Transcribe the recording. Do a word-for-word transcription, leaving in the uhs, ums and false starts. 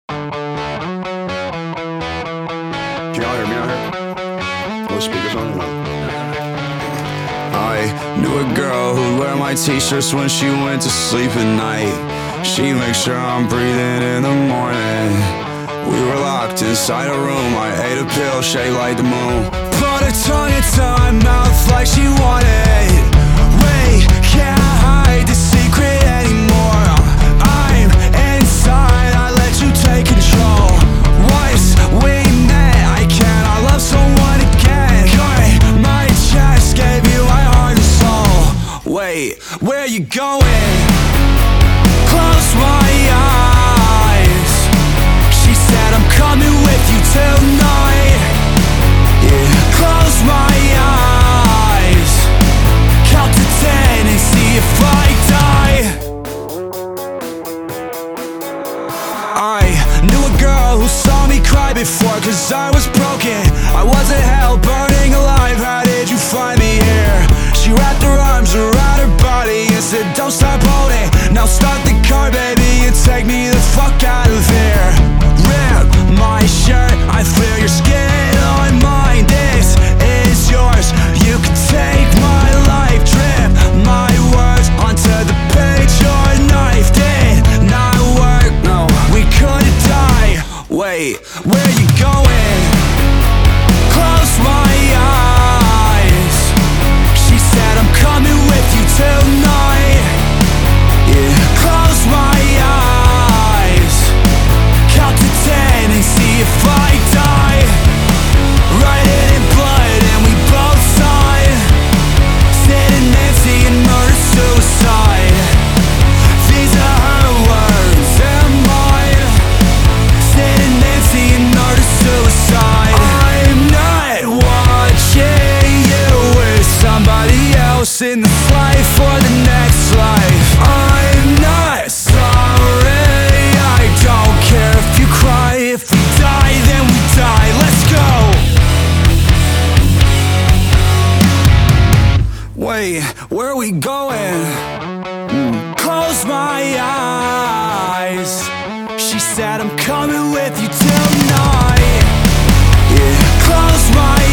Can y'all hear me out here? With speakers on or not? I knew a girl who'd wear my t-shirts when she went to sleep at night. She'd make sure I'm breathing in the morning. We were locked inside a room. I ate a pill shaped like the moon. Put her tongue into my mouth like she wanted. Wait, can't hide the secret anymore. I'm inside, I let you take control. Once we met, I cannot love someone again. Cut my chest, gave you my heart and soul. Wait, where you going? Close my eyes. She said I'm coming with you tonight. Yeah, close my eyes. Count to ten and see if I die. I knew a girl who saw me cry before, cause I was broken. I was in hell, burning alive. How did you find me here? She wrapped her arms around her body and said, don't stop holding. Now start the car, baby, and take me the fuck out of here. Rip my shirt, I feel your skin on mine. This is yours, you can take my life. Drip my words onto the page. Your knife did not work, no, we couldn't die. Wait, where you going? Close my eyes. She said I'm coming with you tonight. Yeah, close my eyes. Count to ten and see if I die. Write it in blood and we both sign. Sid and Nancy and murder suicide. These are her words and mine. Sid and Nancy and murder suicide. I'm not watching you with somebody else in this life or the next life. I'm not sorry, I don't care if you cry. If we die, then we die, let's go. Wait, where are we going? Mm. Close my eyes. She said I'm coming with you tonight. Yeah, close my